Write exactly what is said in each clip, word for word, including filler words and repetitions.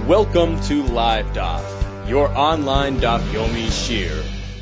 Welcome to Live Daf, your online Daf Yomi Shir.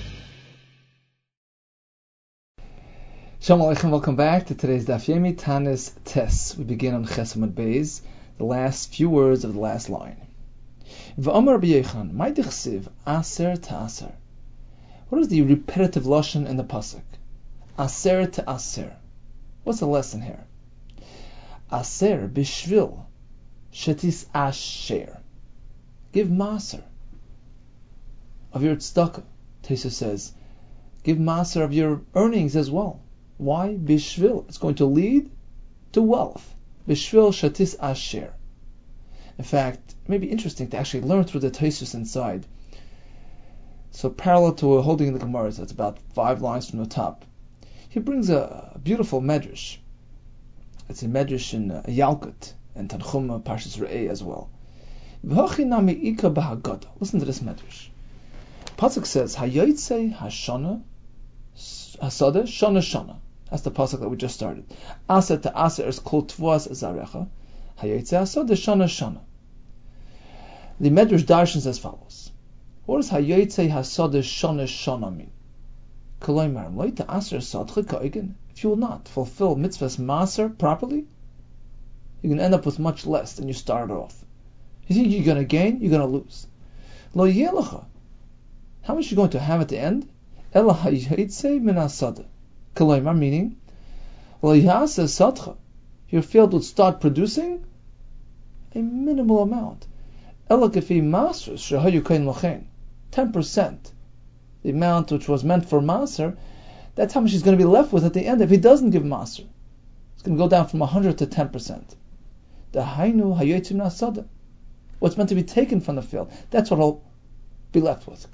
Shalom Aleichem, welcome back to today's Daf Yomi Tanis Tes. We begin on Chesamad Beis, the last few words of the last line. V'amar b'yechan, my dichsiv, aser ta'aser. What is the repetitive lashon in the pasuk? Aser ta'aser. What's the lesson here? Aser b'shvil, shetis asher. Give maser of your tzedakah. Tesa says, give maser of your earnings as well. Why? Bishvil. It's going to lead to wealth. Bishvil shatis asher. In fact, it may be interesting to actually learn through the Taisus inside. So parallel to holding the Gemara, that's about five lines from the top. He brings a beautiful medrash. It's a medrash in uh, Yalkut and Tanchuma Parshas Re'eh as well. Listen to this medrash. Pasuk says, Hayotzei hashana hasada shana shana. That's the pasuk that we just started. Aser to aser is called tvas zarecha. Hayotzei hasada shana shana. The medrash darshans as follows. What does Hayotzei hasada shana shana mean? Koloimar loita aser sadcha ka'igin. If you will not fulfill mitzvahs maser properly, you're going to end up with much less than you started off. You think you're going to gain, you're going to lose. Lo yelecha. How much are you going to have at the end? Ela hayotzei min hasada. Koloimar, meaning, lo yasa sadcha. Your field would start producing a minimal amount. Ela kefi maser shehayu kain lochen. Ten percent. The amount which was meant for maser, that's how much he's going to be left with at the end if he doesn't give maser. It's going to go down from one hundred to ten percent. The hainu hayotzei min hasada. What's meant to be taken from the field, that's what I'll be left with.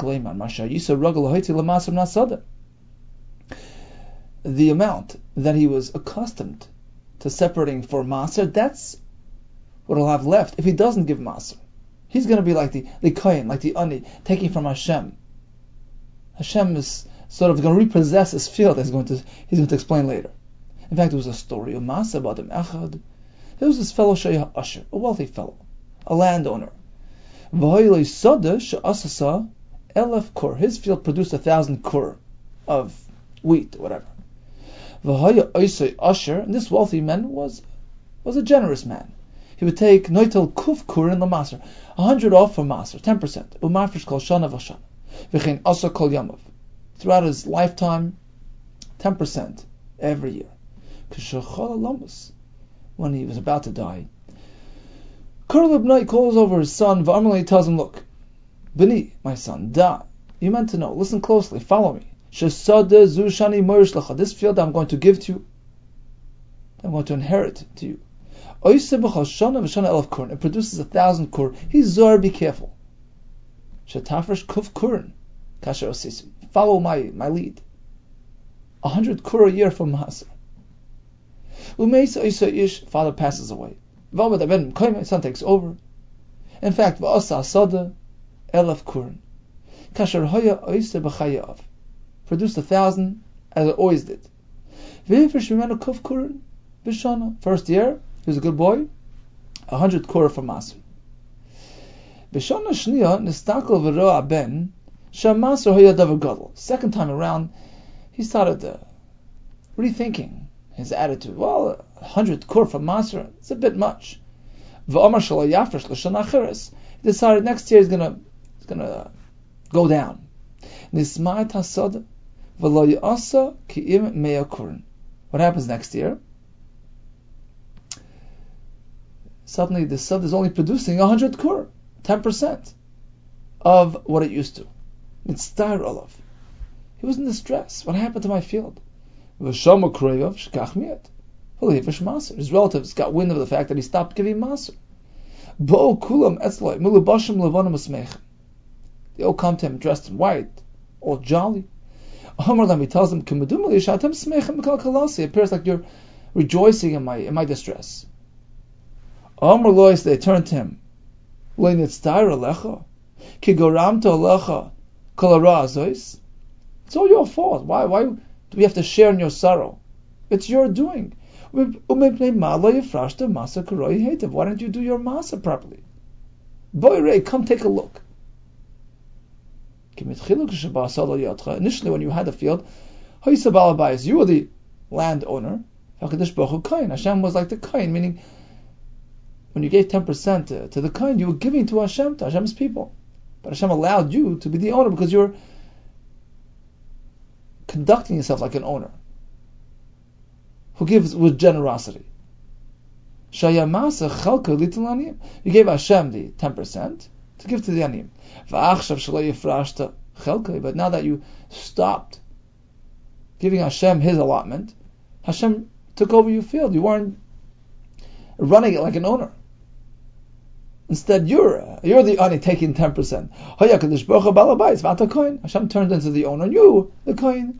The amount that he was accustomed to separating for maser, that's what he'll have left if he doesn't give maser. He's going to be like the, the kohen, like the ani, taking from Hashem. Hashem is sort of going to repossess his field, as he's going to, he's going to explain later. In fact, there was a story of Maser about him Echad. There was this fellow Shaya Asher, a wealthy fellow, a landowner. His field produced a thousand kur of wheat, or whatever. And this wealthy man was was a generous man. He would take noitel kuf kur in the maser, a hundred off for maser, ten percent. Umarfish kol shana v'shana, v'chein asa kol yamav. Throughout his lifetime, ten percent every year. When he was about to die, Kurl ibn calls over his son, V'amalei tells him, look, Bini, my son, da, you meant to know, listen closely, follow me. Shesada zu shani morish lecha. This field I'm going to give to you, I'm going to inherit to you. Oise b'chal shana v'shana elef kurn. It produces a thousand kur. He's zor, be careful. Shetafresh kuf kurn. Kasher osisim. Follow my, my lead. A hundred kur a year from Maser. Umeisa isa ish, father passes away. Son takes over. In fact, v'asa asada elef kurn. Kasher hoya oise b'chayav. Produced a thousand, as it always did. V'yifish v'menu kuf kurn b'shana. First year, he was a good boy. A hundred kur from Maser. B'shana shniya nistakel v'roa ben shamaser hoya davar gadol. Second time around, he started uh, rethinking his attitude. Well, a hundred kur from Maser, it's a bit much. V'omar shalo yafresh l'shana acheres. He decided next year he's gonna, he's gonna go down. Nisma'at hasada v'lo ya'asa ki'im meya kurn. What happens next year? Suddenly the sad is only producing a hundred kur, ten percent of what it used to. Mitzvah olav. He was in distress. What happened to my field? His relatives got wind of the fact that he stopped giving maser. They all come to him dressed in white, all jolly. He tells them, it appears like you're rejoicing in my in my distress. They turn to him. It's all your fault. Why why do we have to share in your sorrow? It's your doing. Why don't you do your masa properly? Boy, come take a look. Initially, when you had the field, you were the landowner. Hashem was like the kohen, meaning when you gave ten percent to, to the kohen, you were giving to Hashem, to Hashem's people. But Hashem allowed you to be the owner because you're conducting yourself like an owner who gives with generosity. You gave Hashem the ten percent to give to the anim. But now that you stopped giving Hashem His allotment, Hashem took over your field. You weren't running it like an owner. Instead, you're you're the ani taking ten percent. Hashem turned into the owner, and you, the kohen.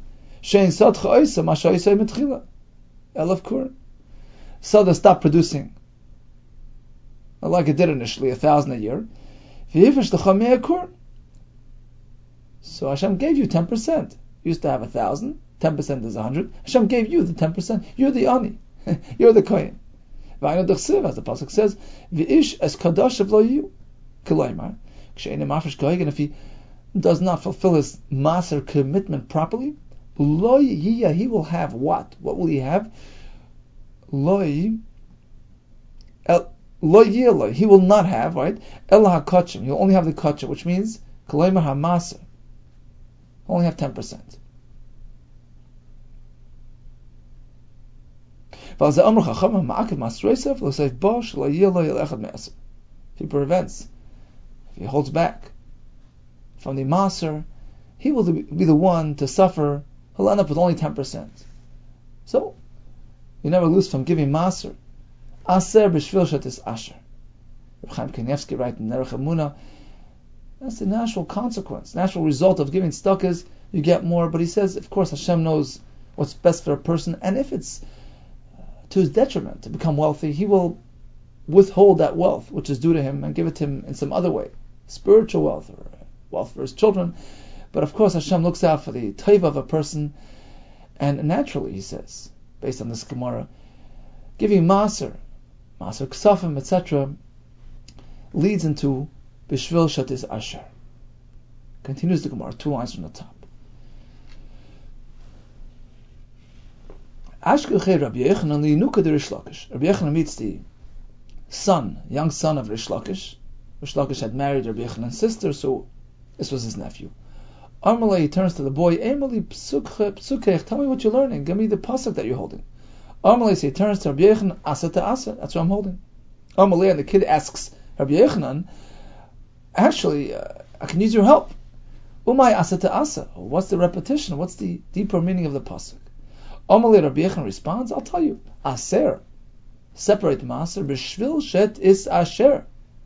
Sada stopped producing like it did initially, a thousand a year. So Hashem gave you ten percent. You used to have a thousand, ten percent is a hundred. Hashem gave you the ten percent. You're the ani. You're the kohen. As the pasuk says, "V'ish es kadosh lo yu." K'loimar, k'she'enim mafresh kohen, and if he does not fulfill his maser commitment properly, lo yiyah, he will have what? What will he have? Lo lo yiyah, he will not have, right? El hakachim, he'll only have the kachim, which means k'loimar hamaser. Only have ten percent. If he prevents, if he holds back from the maser, he will be the one to suffer. He'll end up with only ten percent. So, you never lose from giving maser. Aser b'shvil shetis asher. Reb Chaim Kanievsky writes in Derech Emunah, that's the natural consequence, natural result of giving tzedakah. You get more, but he says, of course, Hashem knows what's best for a person, and if it's to his detriment to become wealthy, he will withhold that wealth which is due to him and give it to him in some other way, spiritual wealth or wealth for his children. But of course, Hashem looks out for the taiva of a person, and naturally, he says, based on this Gemara, giving maser, maser ksafim, et cetera, leads into bishvil shatis asher. Continues the Gemara, two lines from the top. Ashkelchei Rabbi Yochanan liyinuka de Rish Lakish. Rabbi Yochanan meets the son, young son of Rish Lakish. Rish Lakish had married Rabbi Yochanan's sister, so this was his nephew. Amalei, he turns to the boy, Emeli psukech, tell me what you're learning. Give me the pasuk that you're holding. Amalei, so he turns to Rabbi Yochanan, asa to asa, that's what I'm holding. Amalei, and the kid asks Rabbi Yochanan, actually, uh, I can use your help. Umay asa to asa. What's the repetition? What's the deeper meaning of the pasuk? Amalei, Rabbi Yochanan responds, I'll tell you. Aser, separate maser, b'shvil shet is asher,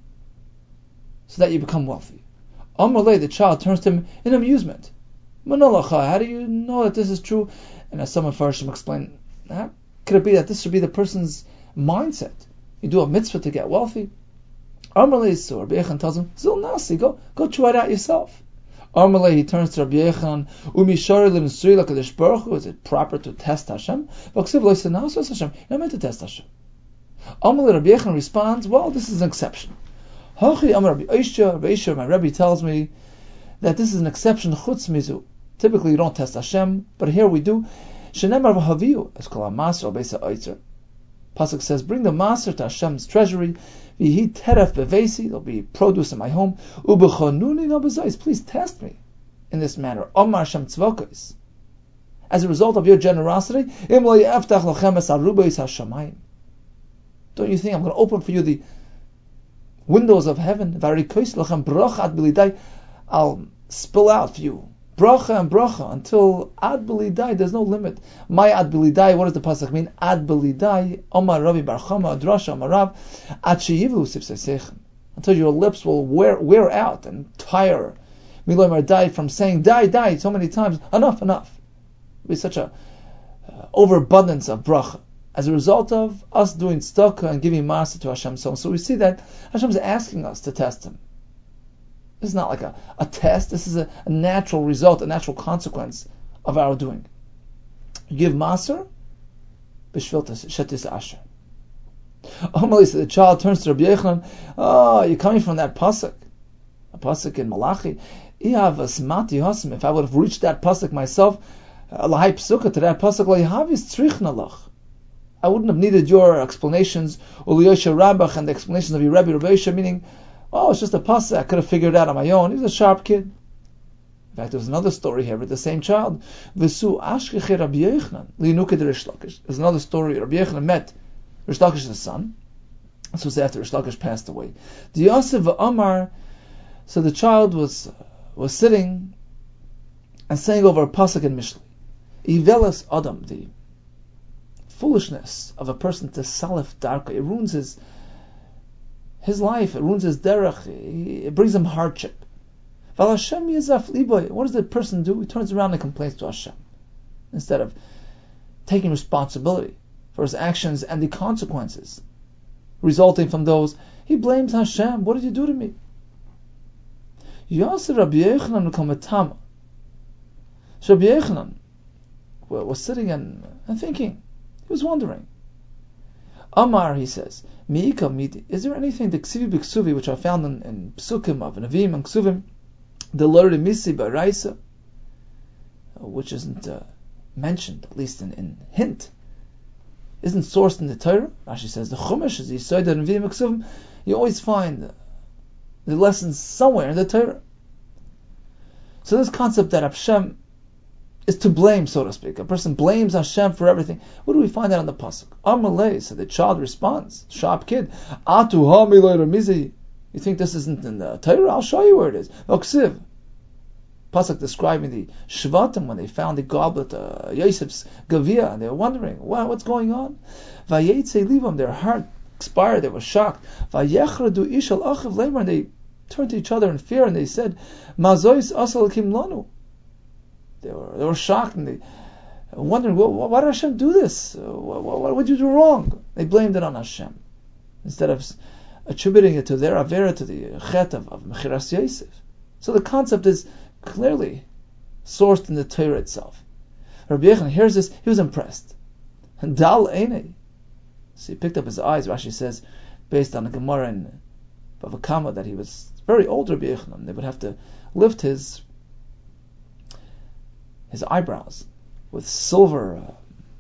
so that you become wealthy. Amalei, the child turns to him in amusement. Manolacha, how do you know that this is true? And as some of Farshim explain, how could it be that this should be the person's mindset? You do a mitzvah to get wealthy. Amalei, so Rabbi Yochanan tells him, Zil nasi, go, go try it out yourself. Amalei, he turns to Rabbi Yochanan, Umishari l'nusri l'kadosh baruch hu, is it proper to test Hashem? V'ksiv lo yisenasos Hashem, you're not meant to test Hashem. Amalei, Rabbi Yochanan responds, well, this is an exception. Hachi Amar Rabbi Oishya, Rabbi Oishya, my Rebbe tells me that this is an exception, chutz mizu. Typically you don't test Hashem, but here we do. Shenemar v'haviyu, es kol ha'maser al beis ha'oitzer. Pasuk says, bring the maser to Hashem's treasury, v'hi teref bevesi, there'll be produce in my home, u'b'chonuni no b'zayis, please test me in this manner. Omar Hashem tzvokos. As a result of your generosity, im lo yaftach lachem es arubayis hashamayim. Don't you think I'm going to open for you the windows of heaven? Varikois lachem bracha ad bilidai. I'll spill out for you bracha and bracha until ad bilidai. There's no limit. My ad bilidai. What does the pasuk mean? Ad bilidai. Omar Ravi Bar Chama Adrasha Omar Rav ad sheyivu sifsesechem, until your lips will wear wear out and tire. Miloimar die from saying die die so many times. Enough enough. It'll be such a uh, overabundance of bracha as a result of us doing tzedakah and giving master to Hashem. So, so we see that Hashem is asking us to test Him. This is not like a, a test. This is a, a natural result, a natural consequence of our doing. You give maser, b'shvil shetis asher. Amalei, so the child turns to Rabbi Yochanan, oh, you're coming from that pasuk, a pasuk in Malachi. If I would have reached that pasuk myself, to that pasuk, I wouldn't have needed your explanations, and the explanations of your Rebbe Rabbi Yosha, meaning, oh, it's just a pasuk, I could have figured it out on my own. He was a sharp kid. In fact, there's another story here with the same child. There's another story. Rabbi Yochanan met Rish Lakish's son. This was after Rish Lakish passed away. The Yosef Amar, so the child was was sitting and saying over a pasuk in Mishlei. Ivelas Adam, the foolishness of a person to salif darka, it ruins his his life, it ruins his derech, it brings him hardship. Val Hashem yizaf liboy. What does the person do? He turns around and complains to Hashem instead of taking responsibility for his actions and the consequences resulting from those. He blames Hashem. What did you do to me? Yasser Rabbi Yochanan kamatama. So Rabbi Yochanan was sitting and, and thinking. He was wondering. Amar, he says, Mi'ika midi. Is there anything, the ksivi b'ksuvi, which are found in, in psukim of Nevi'im and ksuvim, the Lord misi b'raisa, which isn't uh, mentioned, at least in, in hint, isn't sourced in the Torah? Rashi says the Chumash is Yisod and Nevi'im and ksuvim. You always find the lessons somewhere in the Torah. So this concept that Hashem is to blame, so to speak. A person blames Hashem for everything. What do we find out in the pasuk? Amalei, so the child responds, sharp kid. Atu ha miloi ramizi. You think this isn't in the Torah? I'll show you where it is. Oksiv. Pasuk describing the Shvatim when they found the goblet, uh, Yosef's Gavia, and they were wondering, wow, what's going on? Vayetze livam, their heart expired, they were shocked. Vayechradu ishal achiv leimar, and they turned to each other in fear, and they said, Mazois asal kim lanu. They were, they were shocked, and they wondering, well, why did Hashem do this? What, what, what did you do wrong? They blamed it on Hashem, instead of attributing it to their avera, to the chet of, of Mechiras Yosef. So the concept is clearly sourced in the Torah itself. Rabbi Yochanan hears this, he was impressed. And Dal Einei. So he picked up his eyes, Rashi says, based on the Gemara in Bava Kama, that he was very old, Rabbi Yochanan. They would have to lift his his eyebrows with silver uh,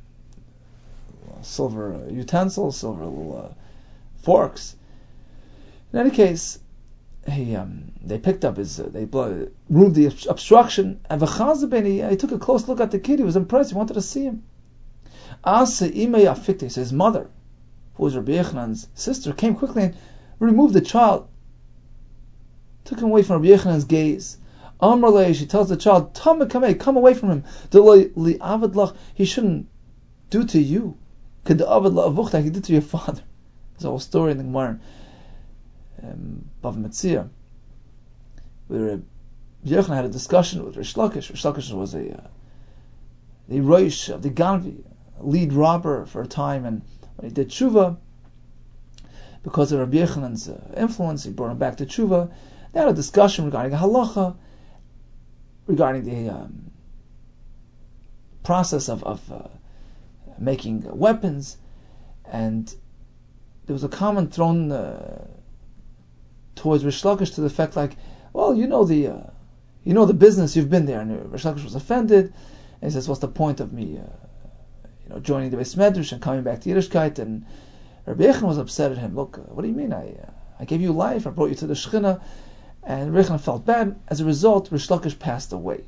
silver uh, utensils, silver little uh, forks. In any case, he um, they picked up his, uh, they blew, removed the obstruction, and v'chazabeni, he took a close look at the kid. He was impressed. He wanted to see him. Asa imei afikte, so his mother, who was Rabbi Yochanan's sister, came quickly and removed the child, took him away from Rabbi Yochanan's gaze. Amrlei, she tells the child, Tama kamei, come away from him. Li avad lach, he shouldn't do to you. Ked avad la'avuchta, he did to your father. There's a whole story in the Gemara. Um, Bava Metzia, where uh, Yochanan had a discussion with Rish Lakish. Rish Lakish was a uh, the Rosh of the Ganvi, a lead robber for a time, and when he did tshuva, because of Rabbi Yochanan's uh, influence, he brought him back to tshuva. They had a discussion regarding a halacha, regarding the um, process of, of uh, making uh, weapons, and there was a comment thrown Uh, towards Rish Lakish to the effect like, well, you know the uh, you know the business, you've been there. And Rish Lakish was offended, and he says, what's the point of me uh, you know, joining the Beis Medrash and coming back to Yiddishkeit? And Rabbi Yochanan was upset at him. Look, uh, what do you mean? I uh, I gave you life, I brought you to the Shechina, and Rabbi Yochanan felt bad. As a result, Rish Lakish passed away.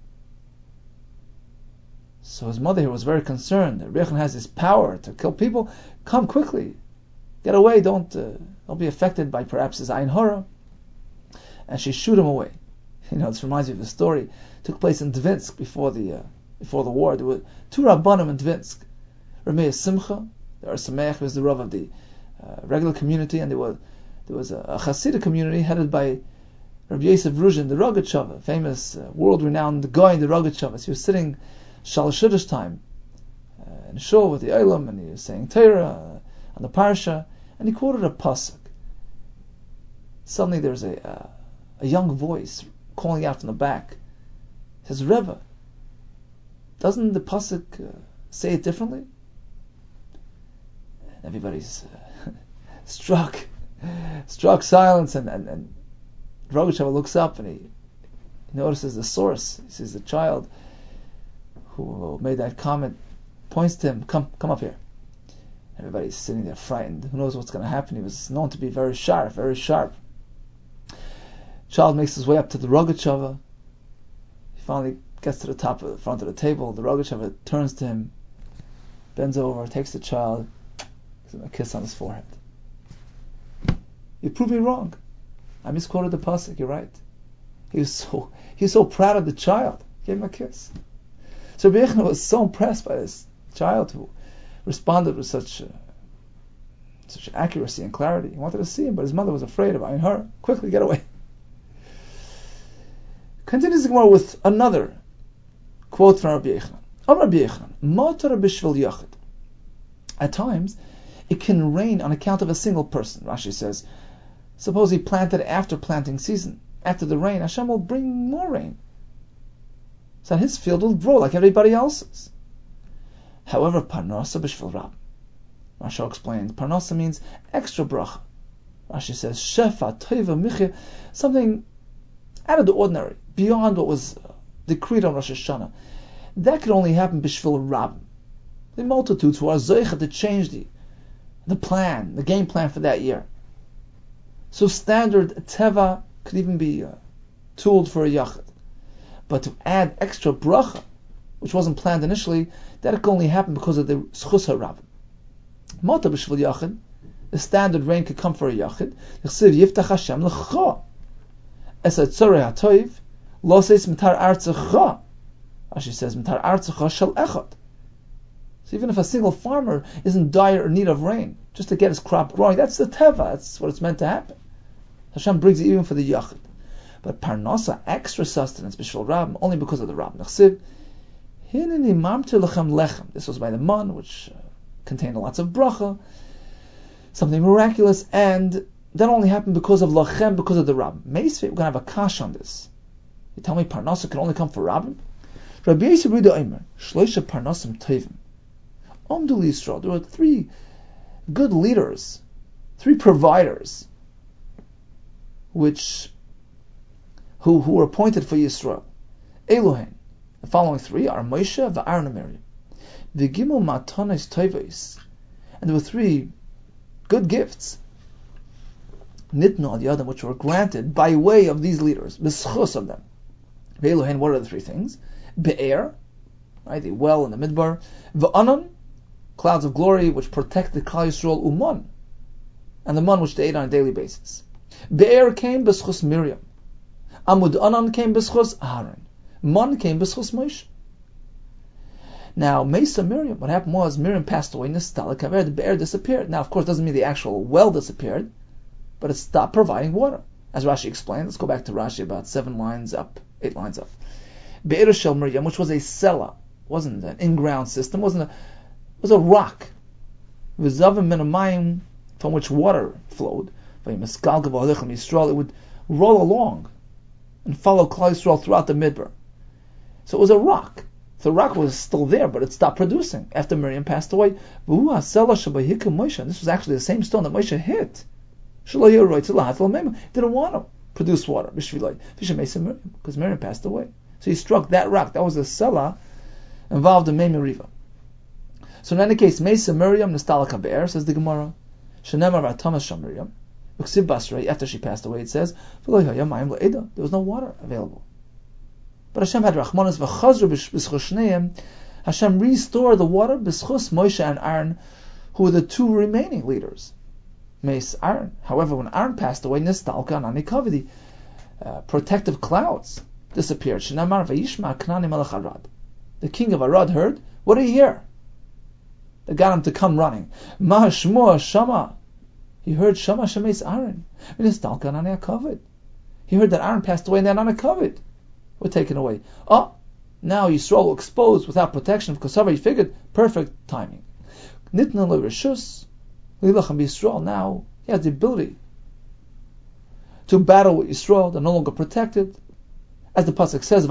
So his mother here was very concerned. Rabbi Yochanan has this power to kill people. Come quickly. Get away, don't uh, don't be affected by perhaps his ayin hara. And she shoot him away. You know, this reminds me of the story. It took place in Dvinsk before the uh, before the war. There were two Rabbanim in Dvinsk. Rameh Simcha, the Ar Sameach was the Rav of the uh, regular community, and there was there was a, a Hasidic community headed by Rabbi Yosef Ruzhin, the Rogatchover, famous uh, world-renowned guy in the Rogatchovas. He was sitting Shalosh Chodesh time uh, in shul with the Eilam, and he was saying Torah uh, on the parsha. And he quoted a pasuk. Suddenly there's a uh, a young voice calling out from the back. It says, Rebbe, doesn't the pasuk uh, say it differently? And everybody's uh, struck struck silence, and, and, and Rogatchover looks up and he, he notices the source. He sees the child who made that comment, points to him, come come up here. Everybody's sitting there frightened. Who knows what's going to happen? He was known to be very sharp, very sharp. Child makes his way up to the Rogatchover. He finally gets to the top of the front of the table. The Rogatchover turns to him, bends over, takes the child, gives him a kiss on his forehead. You proved me wrong. I misquoted the pasuk. You're right. He was so he was so proud of the child. He gave him a kiss. So Rabbi Yechon was so impressed by this child who responded with such uh, such accuracy and clarity. He wanted to see him, but his mother was afraid of Ayin Hara. Quickly, get away. Continues the Gemara with another quote from Rabbi Yechon. Amar Rabbi Yechon, Matar b'shvil yachid. At times, it can rain on account of a single person. Rashi says, suppose he planted after planting season. After the rain, Hashem will bring more rain, so his field will grow like everybody else's. However, parnasa b'shvil rab. Rashi explains, parnasa means extra bracha. Rashi says, shefa, toiva, michya, something out of the ordinary, beyond what was decreed on Rosh Hashanah. That could only happen b'shvil rab. The multitudes who are zeicha to change the, the plan, the game plan for that year. So standard teva could even be uh, tooled for a yachid. But to add extra bracha, which wasn't planned initially, that could only happen because of the schus harab. Mata b'shvil yachid, the standard rain could come for a yachid. L'chsiv yiftach Hashem l'cha. Es hatzorei hatoiv, lo seis mitar artzecha. Rashi says, mitar artzecha shel echad. So even if a single farmer is in dire need of rain, just to get his crop growing, that's the teva, that's what it's meant to happen. Hashem brings it even for the yachid. But parnasa, extra sustenance, b'shvil rab, only because of the rab. Nachsiv, hineni mamter lechem lechem. This was by the man, which uh, contained lots of bracha, something miraculous, and that only happened because of lachem, because of the rab. Meisvei, we're going to have a kash on this. You tell me parnasa can only come for rabbim? Rabbi Yosef Rida Omer, shloisha parnasim tovim. Omdu Yisrael, there were three good leaders, three providers, which who who were appointed for Yisrael. Elohen, the following three are Moshe, V'Aaron, and Miriam. V'gimel matanos tovos, and there were three good gifts. Nitnu al yadam, which were granted by way of these leaders, b'schus of them. Elohen, what are the three things? Be'er, right, the well in the midbar. V'anan, clouds of glory which protect the Klal Yisrael, uman, and the man which they ate on a daily basis. Be'er came b'schus Miriam. Amud Anan came b'schus Aaron. Man came b'schus Moshe. Now, Mesa Miriam, what happened was Miriam passed away. Nistala Kaver, the Be'er disappeared. Now, of course, it doesn't mean the actual well disappeared, but it stopped providing water. As Rashi explained, let's go back to Rashi about seven lines up, eight lines up. Be'er Shel Miriam, which was a sela, wasn't an in-ground system, wasn't a, was a rock. V'zavim min hamayim, from which water flowed. It would roll along and follow Klal Yisrael throughout the midbar. So it was a rock. The rock was still there, but it stopped producing after Miriam passed away. This was actually the same stone that Moshe hit. Didn't want to produce water because Miriam passed away. So he struck that rock. That was a selah involved in Mei Meriva. So in any case, Mesa Miriam Nistala Kaber, says the Gemara. Shenemar V'Atamas Sham Miriam. After she passed away, it says, there was no water available. But Hashem had Rachmanas v'chazru b'schus shneim. Hashem restored the water b'schus Moshe and Aaron, who were the two remaining leaders. Meis Aaron. However, when Aaron passed away, Nistalka Anani Kavidi, uh, protective clouds disappeared. Shenamar v'yishma Knani melech Arad. The king of Arad heard, what do you hear? They got him to come running. Ma shmua shama. He heard Shama Shemeis Aaron. He heard that Aaron passed away and then Anakavid were taken away. Oh, now Yisrael exposed without protection of Kosovo. He figured, perfect timing. Nitna le'reshus lilachem Yisrael. Now he has the ability to battle with Yisrael. They're no longer protected. As the pasuk says,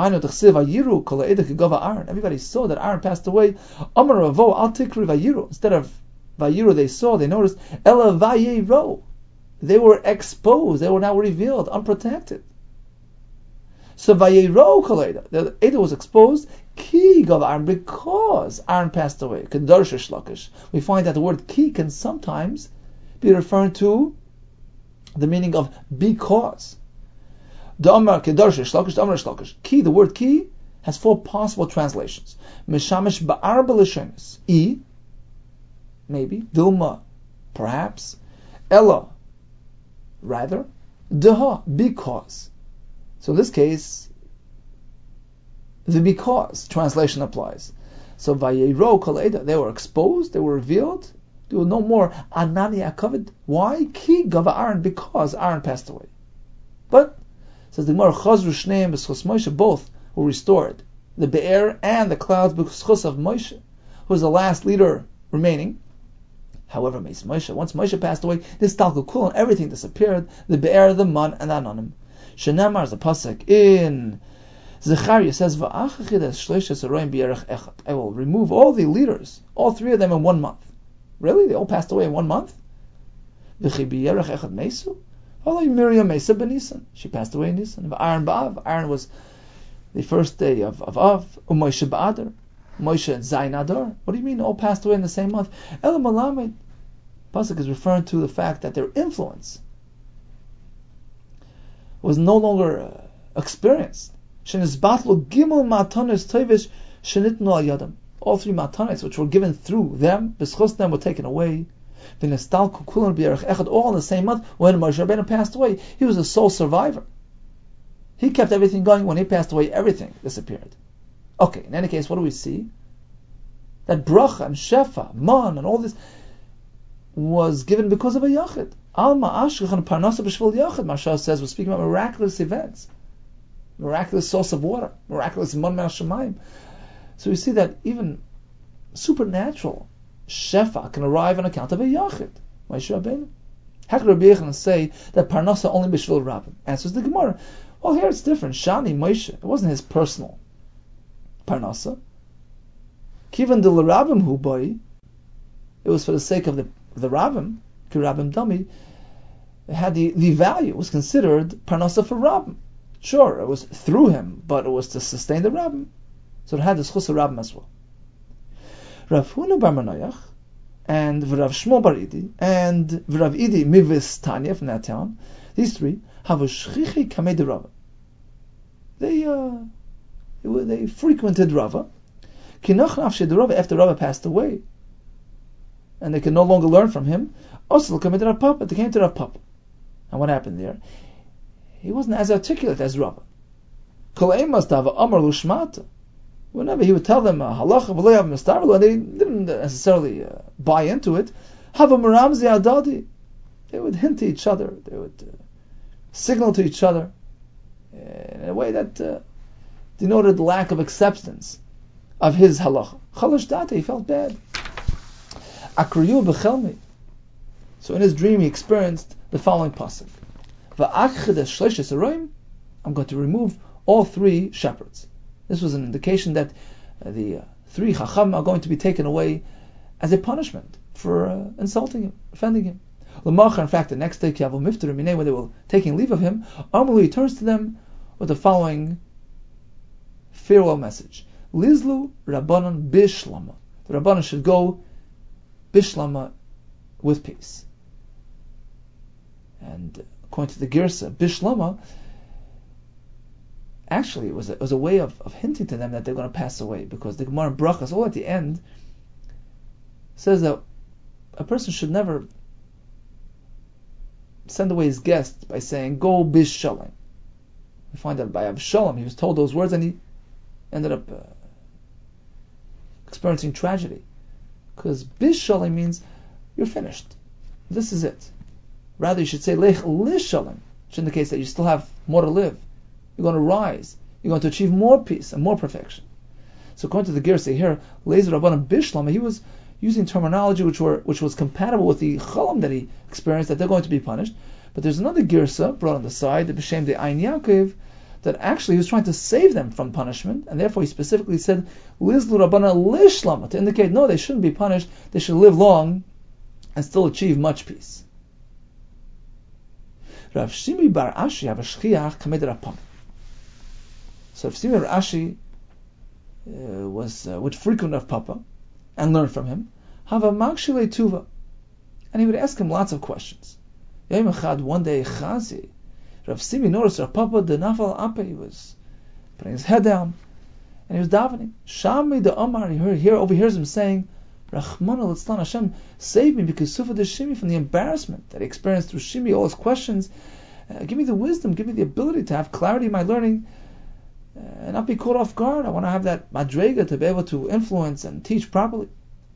everybody saw that Aaron passed away. Instead of Vayiru, they saw, they noticed. Ela vayero, they were exposed, they were now revealed, unprotected. So vayero kol Eda, the Eda was exposed. Ki gav Aaron, because Aaron passed away. Kedarsha shlakish. We find that the word ki can sometimes be referring to the meaning of because. Damar kedarsha shlakish, damar shlakish. Ki, the word ki has four possible translations. Mishamish ba'ar b'lishenis. E, maybe. Dilma, perhaps. Ella, rather. Daha, because. So in this case, the because translation applies. So vayero kol Eda, they were exposed, they were revealed. There was no more Anani Akavid. Why? Ki gava Aaron, because Aaron passed away. But says the Gemara, Chazru Shneim b'schus Moshe, both were restored. The Be'er and the clouds b'schus of Moshe, who was the last leader remaining. However, Moshe, once Moshe passed away, this Talkul Kul and everything disappeared. The Be'er, the Man, and the Anonim. Shenamar is a pasuk in Zechariah, says, I will remove all the leaders, all three of them in one month. Really? They all passed away in one month? Miriam Mesa ben Nisan. She passed away in Nisan. Aaron Ba'av. Aaron was the first day of, of Av. Moshe Ba'adar. Moshe Zayin Adar. What do you mean all passed away in the same month? Elam Malamed. Pasuk is referring to the fact that their influence was no longer uh, experienced. Shenizbatlu Gimel Matanis Tevish Shenitnu Al Yadam. All three matanis which were given through them, b'schus them, were taken away. All in the same month when Moshe Rabbeinu passed away. He was the sole survivor. He kept everything going. When he passed away, everything disappeared. Okay, in any case, what do we see? That bracha and shefa, man, and all this was given because of a yachid. Alma ashkach and parnasa b'shvil yachid. Mashal says we're speaking about miraculous events, miraculous source of water, miraculous man mel shemayim. So we see that even supernatural shefa can arrive on account of a yachid. Moshe Rabbeinu. How could Rabbi Yochanan say that parnasa only b'shvil rabbim? Answers the Gemara. Well, here it's different. Shani Moshe, it wasn't his personal parnasa. Kivan de l'rabbim hu boi, it was for the sake of the the rabbim, ki rabbim dami. It had the, the value. It was considered parnasa for rabbim. Sure, it was through him, but it was to sustain the rabbim. So it had the schus of rabbim as well. Rav Huna bar Manoach and Rav Shmuel bar Idi and Rav Idi Mivis Tanya from that town, these three have a shchichi kamei de Rava. They uh, they, were, they frequented Rava. Kinach nafshe de Rava, after Rava passed away, and they could no longer learn from him. Also kamei de Rav Papa, they came to Rav Papa, and what happened there? He wasn't as articulate as Rava. Kol eimas dava amar lushmata. Whenever he would tell them halacha v'le'av mistarvelu, and they didn't necessarily uh, buy into it, hava maramzi adadi. They would hint to each other. They would uh, signal to each other uh, in a way that uh, denoted the lack of acceptance of his halacha. Chalash data, he felt bad. Akriyu b'chelmi. So in his dream he experienced the following pasuk: Va'achid shleishes haroim. I'm going to remove all three shepherds. This was an indication that uh, the uh, three chacham are going to be taken away as a punishment for uh, insulting him, offending him. L'machar, in fact, the next day, Kiavu Miftar Minei, when they were taking leave of him, Amalu turns to them with the following farewell message: Lizlu Rabbanon Bishlama. The Rabbanon should go Bishlama, with peace. And according to the Girsa, Bishlama, actually it was a, it was a way of, of hinting to them that they're going to pass away, because the Gemara in Brachas, all at the end, says that a person should never send away his guest by saying, go Bishalom. We find that by Avshalom, he was told those words and he ended up uh, experiencing tragedy. Because Bishalom means you're finished. This is it. Rather, you should say Lech Lishalom, which indicates that you still have more to live. You're going to rise. You're going to achieve more peace and more perfection. So according to the Girsa here, Lezer Rabbanan Bishlama, he was using terminology which were which was compatible with the Chalam that he experienced, that they're going to be punished. But there's another Girsa brought on the side, the B'Shem de Ein Yaakov, that actually he was trying to save them from punishment, and therefore he specifically said Lizlu Rabbanan Lishlama, to indicate no, they shouldn't be punished, they should live long and still achieve much peace. Rav Shimi bar Ashi have a shchiach kamed Rapam. So Rav Shimi bar Ashi uh, was uh, would frequent Rav Papa and learn from him. Have a makshile tuva, and he would ask him lots of questions. Yom echad, one day Chazi, Rav Shimi noticed Rav Papa the nafal ape. He was putting his head down and he was davening. Shami the Omar, he heard, here overhears him saying, Rachmana litzlan, Hashem, save me because Sufa the Shimi, from the embarrassment that he experienced through Shimi, all his questions. Uh, give me the wisdom, give me the ability to have clarity in my learning uh, and not be caught off guard. I want to have that madrega to be able to influence and teach properly.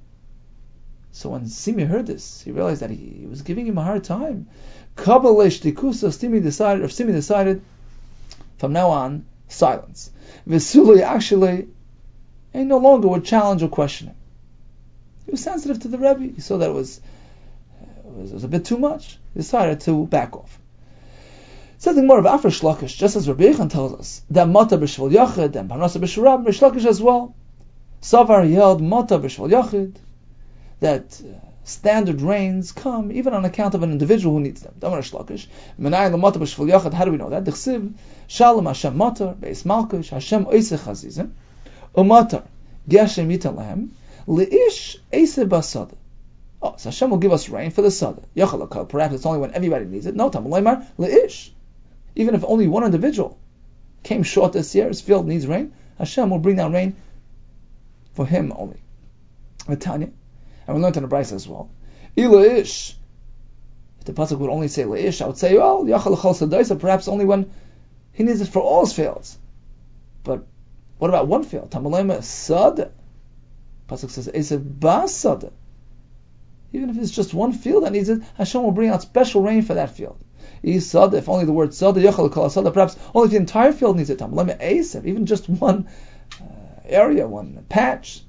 So when Shimi heard this, he realized that he, he was giving him a hard time. Kabalesh tikusa, Shimi decided, or Shimi decided, from now on, silence. Vesuli actually, he no longer would challenge or question him. He was sensitive to the Rebbe. He saw that it was, it was, it was a bit too much. He decided to back off. Something more of Afar Shlakish, just as Rabbi Yechon tells us, that Mata b'Shval Yachid and Parnasa b'Shurab, Shlakish as well. Savar, he held Mata b'Shval Yachid, that uh, standard rains come even on account of an individual who needs them. Damar Shlakish, Menai l'Mata b'Shval Yachid, how do we know that? D'chsiv, Shalom Hashem Matar, Beis Malkish, Hashem Oisech Hazizim, Umatar, Geshem Yitan Lahem, Leish Eise Basada. Oh, so Hashem will give us rain for the Sada. Yachalakal, perhaps it's only when everybody needs it. No, Tamalaymar, Leish. Even if only one individual came short this year, his field needs rain, Hashem will bring down rain for him only. Tanya, and we learned in the Brisa as well. Leish. If the pasuk would only say Leish, I would say, well, Yachalakal Sadaisa, perhaps only when he needs it for all his fields. But what about one field? Tamalaymar, Sada. Pasuk says, Esev Basada. Even if it's just one field that needs it, Hashem will bring out special rain for that field. Sada, if only the word Sada, Yachal Kol Sada, perhaps only if the entire field needs it. Esev, even just one uh, area, one patch.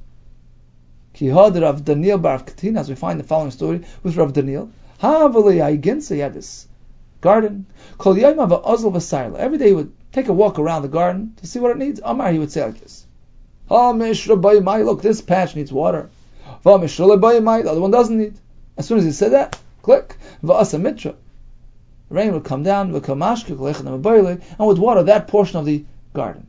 Kihad Rav Daniel Bar Katina, as we find the following story with Rav Daniel. Havali Aiginsa, he had this garden. Kol Yom Hava Ozl V'Sayla. Every day he would take a walk around the garden to see what it needs. Amar, he would say like this. Look, this patch needs water. The other one doesn't need. As soon as he said that, click. Rain would come down and would water that portion of the garden.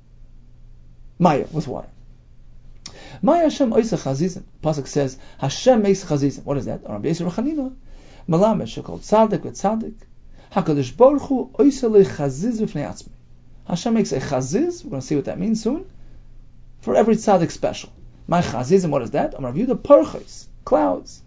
Maya, with water. Maya Hashem oisach chazizim. Pasuk says, Hashem makes chazizim. What is that? Rabbi Yisrael Chanina. Melamed shekol tzadik with tzadik. HaKadosh Baruch Hu oisach chaziz v'fnei atzmi. Hashem makes a chaziz. We're going to see what that means soon. For every tzaddik special. My chazizim, what is that? I'm review the parchos, clouds.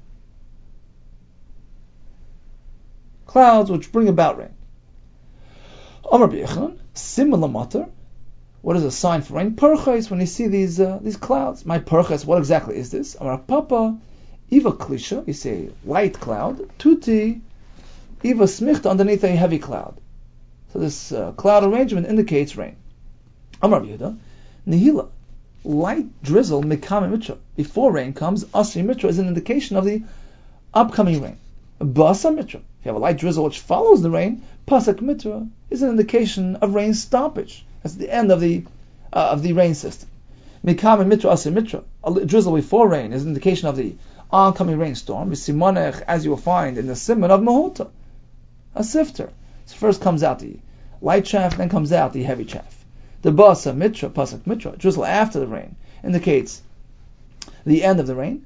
Clouds which bring about rain. Amar B'Yechon, similar matter. What is a sign for rain? Parchos, when you see these uh, these clouds. My parchos, what exactly is this? Amar Papa, Iva Klisha, you say light cloud. Tuti, Iva Smichta, underneath a heavy cloud. So this uh, cloud arrangement indicates rain. Amar B'Yehuda, Nihila. Light drizzle, mikame mitra. Before rain comes, asri mitra is an indication of the upcoming rain. Basa mitra. If you have a light drizzle which follows the rain, pasak mitra is an indication of rain stoppage. That's the end of the uh, of the rain system. Mikame mitra, asri mitra. A drizzle before rain is an indication of the oncoming rainstorm. Simonech, as you will find in the simon of Mahuta, a sifter. So first comes out the light chaff, then comes out the heavy chaff. The basa mitra, pasuk mitra, drizzle after the rain, indicates the end of the rain.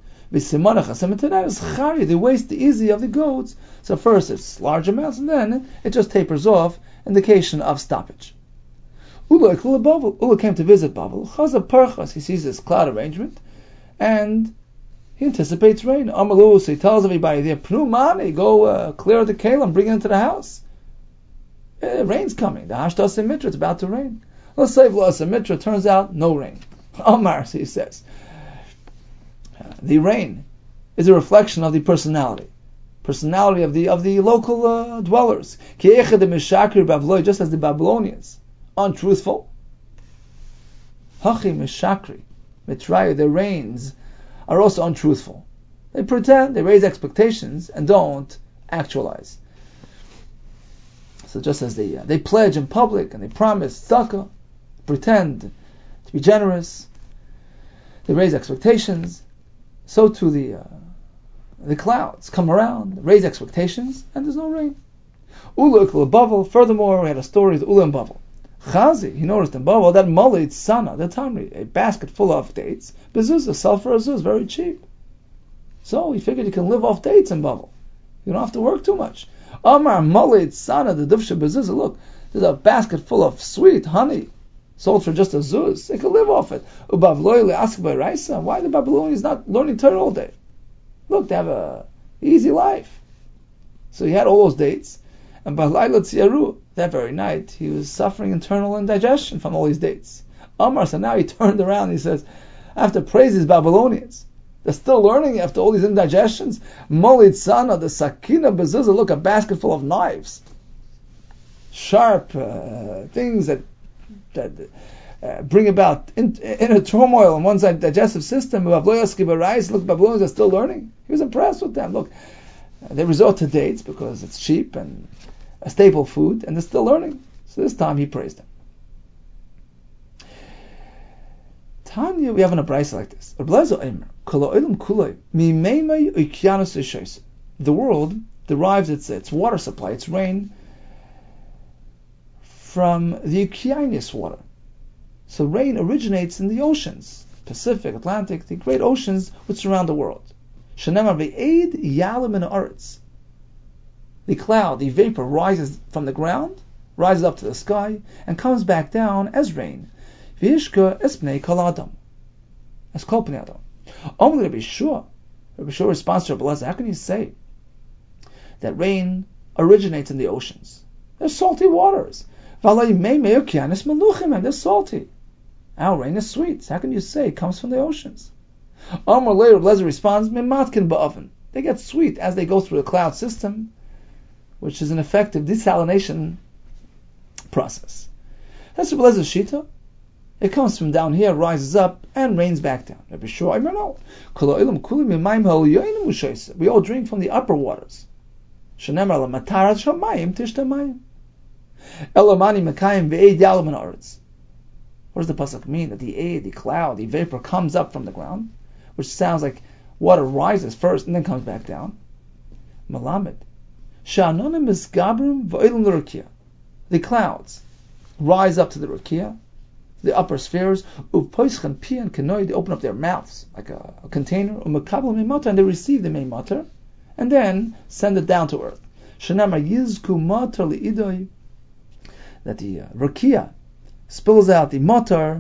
The waste, the easy of the goats. So first it's large amounts, and then it just tapers off, indication of stoppage. Ula came to visit Bavel. Chaza parchas, he sees this cloud arrangement, and he anticipates rain. Amalu, so he tells everybody there, Pnumani, go uh, clear the kalim, bring it into the house. Uh, rain's coming. The hashtas mitra, it's about to rain. Let's say V'lasa Mitra, turns out no rain. Omar, he says. The rain is a reflection of the personality. Personality of the of the local uh, dwellers. Just as the Babylonians, untruthful. Hachi Meshakri, Mitraya, their rains are also untruthful. They pretend, they raise expectations, and don't actualize. So just as they uh, they pledge in public and they promise tzedakah, pretend to be generous, they raise expectations, so too the uh, the clouds come around, raise expectations, and there's no rain. Ula ukla Bavel. Furthermore, we had a story of Ula and Bavel. Chazi, he noticed in Bavel that Malit Sana, the Tamri, a basket full of dates, bezuzah, sell for a zuz, very cheap. So he figured he can live off dates in Bavel. You don't have to work too much. Amar Malit Sana, the Duvsha bezuzah, look, there's a basket full of sweet honey, sold for just a zuz. They can live off it. Ubavloy ask by Raisa, why the Babylonians not learning Torah all day? Look, they have a easy life. So he had all those dates, and Balayla Tziyaru, that very night, he was suffering internal indigestion from all these dates. Amar, so now he turned around and he says, I have to praise these Babylonians. They're still learning after all these indigestions. Molid Sana, the Sakina Bezuzah, look, a basket full of knives. Sharp uh, things that that uh, bring about in, inner turmoil on one side, digestive system. Look, Babylonians are still learning. He was impressed with them. Look, uh, they resort to dates because it's cheap and a staple food, and they're still learning. So this time he praised them. Tanya, we have an abraisa like this. The world derives its its water supply, its rain, from the Oceanus water. So rain originates in the oceans, Pacific, Atlantic, the great oceans which surround the world. The cloud, the vapor rises from the ground, rises up to the sky, and comes back down as rain. V'yishka espnei kol adam, as kol pnei adam. Only Rabbi Shua, Rabbi Shua responds to Rabbi Elazar, how can you say that rain originates in the oceans? There's salty waters. And they're salty. Our rain is sweet. How can you say it comes from the oceans? Amar later, Rabbi Elazar responds, Mematkin ba'oven. They get sweet as they go through the cloud system, which is an effective desalination process. That's Rabbi Elazar's shita. It comes from down here, rises up, and rains back down. Rabbi Shua, I don't know. We all drink from the upper waters. Elamani Mekayim ve'ed yalam ha'aretz. What does the pasuk mean? That the air, the cloud, the vapor comes up from the ground, which sounds like water rises first and then comes back down. Malamed. Sha'anonim misgabrim v'oilim l'rukia. The clouds rise up to the rukia, the upper spheres. U'poischen pian kenoi. They open up their mouths like a, a container. U'mekabel meimater, and they receive the meimater, and then send it down to earth. Shenamar yizku mater li'idoi. That the uh, Rakia spills out the matar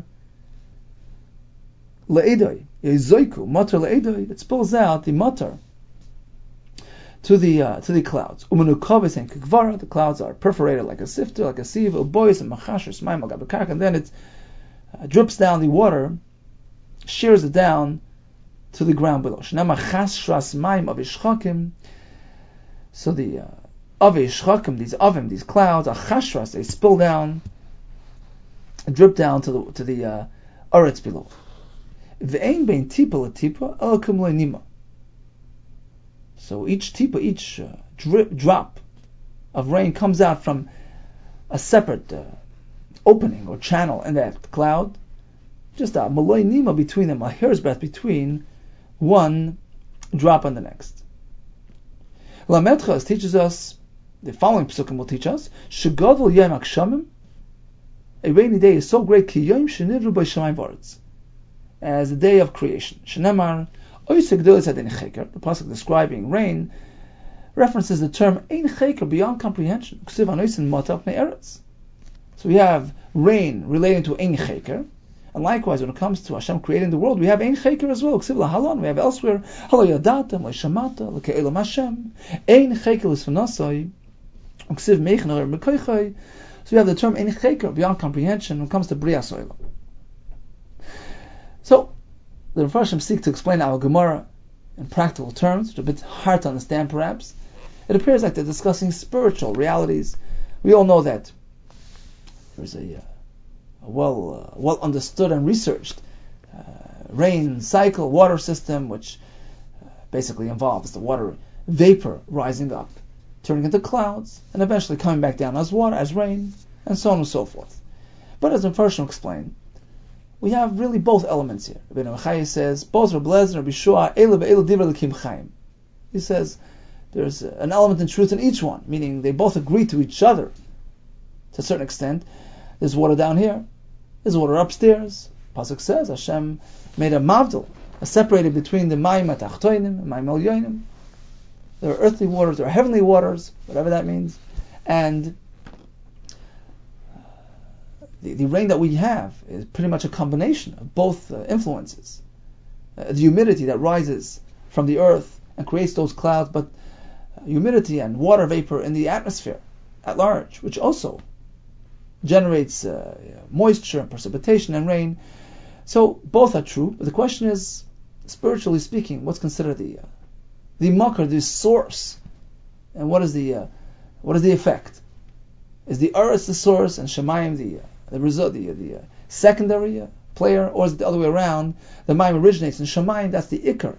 le'edoi, yezoiku matar le'edoi. It spills out the matar to the uh, to the clouds. Umenukaves and kikvara. The clouds are perforated like a sifter, like a sieve. Ubois and machashers smaim al gabekak, and then it uh, drips down the water, shears it down to the ground below. Shnama chashras maim of ishchakim. So the uh, Avish Chakim, these avim, these clouds, are chashras, they spill down, drip down to the to the uh, aretz below. Ve'ein bein tipa l'tipa elakum le'nima. So each tipa, each uh, drip, drop of rain comes out from a separate uh, opening or channel in that cloud, just a malay nima between them, a hair's breadth between one drop and the next. Lamedchas teaches us, the following psukim will teach us, Shegadol yom akshamim, a rainy day is so great, ki yom shenivru b'shamayim v'aretz, as the day of creation. Shenemar, oisek dolis ad ein cheker, the pasuk describing rain, references the term ein cheker, beyond comprehension. Ksiv anoisin matap me'eretz. So we have rain relating to ein cheker, and likewise when it comes to Hashem creating the world, we have ein cheker as well. Ksiv lahalon, we have elsewhere, halo yadatam, lo shamata, lo ke'elam Hashem, ein cheker l'svanasai, uksiv meichner mekoichai. So we have the term ein cheker, beyond comprehension, when it comes to Brias Olam. So the Mepharshim seek to explain our Gemara in practical terms, which are a bit hard to understand perhaps. It appears like they're discussing spiritual realities. We all know that there's a, a well uh, well understood and researched uh, rain cycle, water system, which uh, basically involves the water vapor rising up, turning into clouds, and eventually coming back down as water, as rain, and so on and so forth. But as the Mepharshim explained, we have really both elements here. Rabbeinu Bechaya says, both Rabbi Elazar and Rabbi Shua, Eile ve'eile divrei Elokim Chaim. He says there's an element in truth in each one, meaning they both agree to each other to a certain extent. There's water down here, there's water upstairs. Pasuk says Hashem made a mavdil, a separated between the mayim atachtoinim and mayim elyonim. There are earthly waters, there are heavenly waters, whatever that means, and the, the rain that we have is pretty much a combination of both uh, influences. Uh, the humidity that rises from the earth and creates those clouds, but uh, humidity and water vapor in the atmosphere at large, which also generates uh, moisture and precipitation and rain. So both are true, but the question is, spiritually speaking, what's considered the uh, the makar, the source, and what is the uh, what is the effect? Is the earth the source and Shemayim the uh, the result, the the uh, secondary uh, player, or is it the other way around? The mayim originates in Shemayim, that's the ikar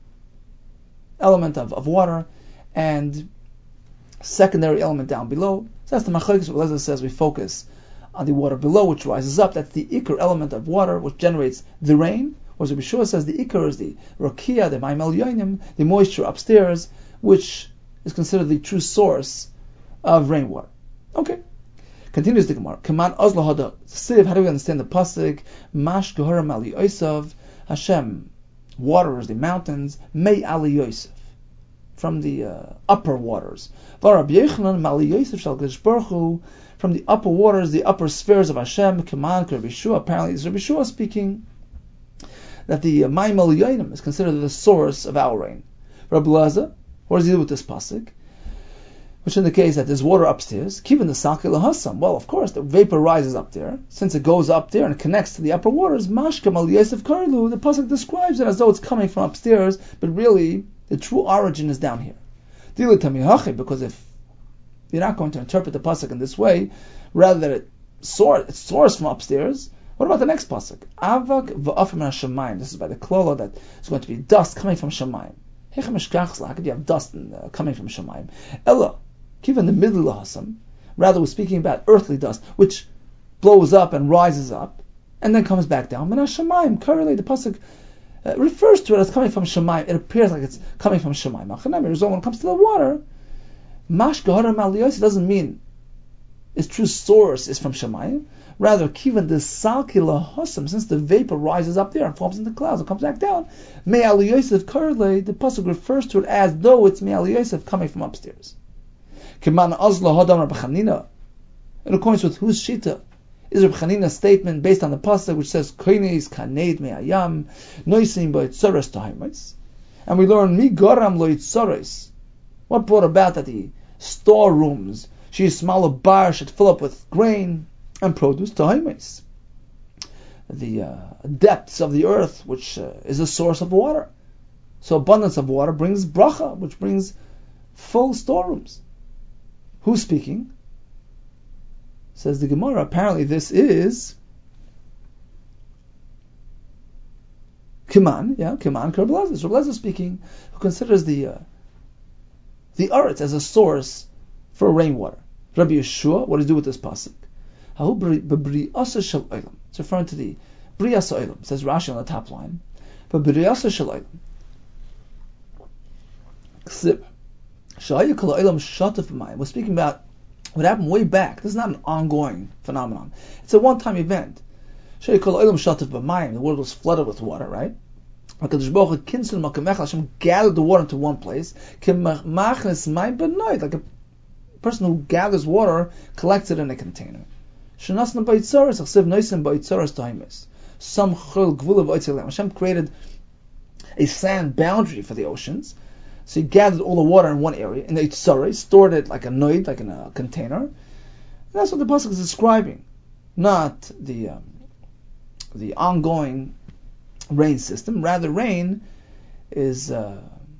element of, of water, and secondary element down below. So that's the machlokes. What Elazar says we focus on the water below, which rises up. That's the ikar element of water, which generates the rain. Whereas Rabbi Shua says the ikar is the rakia, the mayim elyonim, the moisture upstairs, which is considered the true source of rainwater. Okay. Continues the Gemara. Kaman ozla hada siv. How do we understand the pasuk? Mash gehoram ali Yosef. Hashem waters the mountains. May ali Yosef, from the uh, upper waters. V'Rabbi Yochanan mali Yosef shal Kadosh Baruch Hu, from the upper waters, the upper spheres of Hashem. Kaman Rabbi Shua. Apparently, it's Rabbi Shua speaking that the mayim elyonim is considered the source of our rain. Rabbi Elazar, what does he do with this pasuk? Which indicates that there's water upstairs. Given the salki lahasam. Well, of course, the vapor rises up there. Since it goes up there and connects to the upper waters, mashkam al Yosef karlu, the pasuk describes it as though it's coming from upstairs, but really the true origin is down here. Because if you're not going to interpret the pasuk in this way, rather than it source, it's sourced from upstairs, what about the next pasuk? Avak v'afim hashamayim. This is by the klala that it's going to be dust coming from shamayim. How could you have dust in, uh, coming from shamayim? Ella, given the middle lahasam, rather we're speaking about earthly dust, which blows up and rises up, and then comes back down. Min hashamayim. Currently, the pasuk uh, refers to it as coming from shamayim. It appears like it's coming from shamayim. When it comes to the water, mash geharam al Yosef doesn't mean its true source is from shamayim. Rather, kivan the salki lahasam, since the vapor rises up there and forms in the clouds and comes back down, me al Yosef currently, the pasuk refers to it as though it's me al Yosef coming from upstairs. Kiman azla hadam Rabbi Chanina, in accordance with whose shita is Rabbi Chanina's statement based on the pasuk which says koines kaneid me'ayam noisim ba'itzares tahimais, and we learn mi garam lo itzares. What brought about that the storerooms, she small bar should fill up with grain and produce tahimais, the uh, depths of the earth, which uh, is a source of water. So abundance of water brings bracha, which brings full storerooms. Who's speaking? Says the Gemara. Apparently, this is Kiman. Yeah, Kiman Rabbi Elazar. Rabbi Elazar speaking, who considers the uh, the earth as a source for rainwater. Rabbi Yeshua, what does he do with this pasuk? It's referring to the Briyas Ha'olam. Says Rashi on the top line. But Briyas Ha'olam, we're speaking about what happened way back. This is not an ongoing phenomenon. It's a one-time event. The world was flooded with water, right? Hashem gathered the water into one place. Like a person who gathers water, collects it in a container. Hashem created a sand boundary for the oceans. So he gathered all the water in one area, in the Yitzhara, stored it like a noid, like in a container. And that's what the pasuk is describing, not the um, the ongoing rain system. Rather, rain is uh,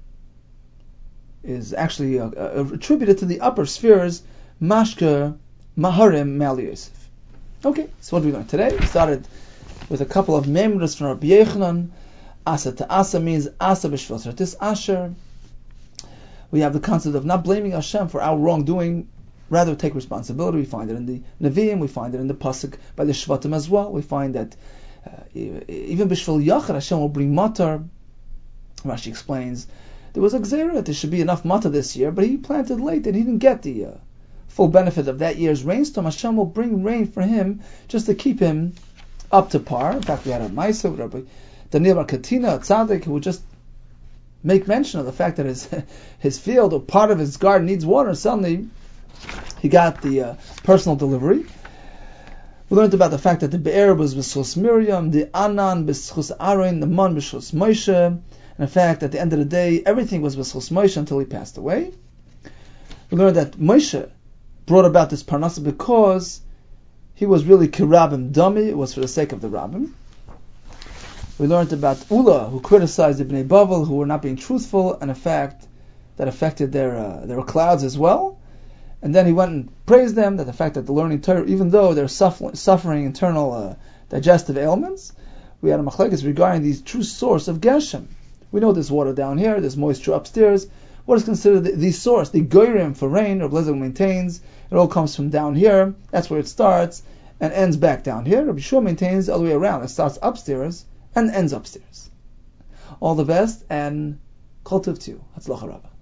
is actually uh, uh, attributed to the upper spheres, mashka maharim mal Yosef. Okay, so what do we learn today? We started with a couple of memras from Rabbi Yochanan. Asa to asa means asa b'shvil sartis asher. We have the concept of not blaming Hashem for our wrongdoing, rather take responsibility. We find it in the Nevi'im, we find it in the pasuk by the Shvatim as well. We find that uh, even b'shvil yachad Hashem will bring matar. Rashi explains there was a gzera that there should be enough mata this year, but he planted late and he didn't get the uh, full benefit of that year's rainstorm. Hashem will bring rain for him just to keep him up to par. In fact, we had a Maisa with Rabbi Daniel Bar Katina, a tzaddik, who would just make mention of the fact that his his field or part of his garden needs water, and suddenly he got the uh, personal delivery. We learned about the fact that the Be'er was b'schus Miriam, the Anan b'schus Aaron, the Man b'schus Moshe, and in fact, at the end of the day, everything was b'schus Moshe until he passed away. We learned that Moshe brought about this parnasa because he was really kirabim dummy, it was for the sake of the rabbim. We learned about Ula, who criticized the Bnei Bavel, who were not being truthful, and in fact, that affected their uh, their clouds as well. And then he went and praised them, that the fact that the learning Torah, even though they're suffering, suffering internal uh, digestive ailments, we had a machlekes regarding the true source of Geshem. We know there's water down here, there's moisture upstairs. What is considered the, the source, the goyrim for rain, Rabbi Lezer maintains, it all comes from down here, that's where it starts, and ends back down here. Rabbi Shua maintains all the way around, it starts upstairs, and ends upstairs. All the best, and kol tov to you. Hatzlacha Rabbah.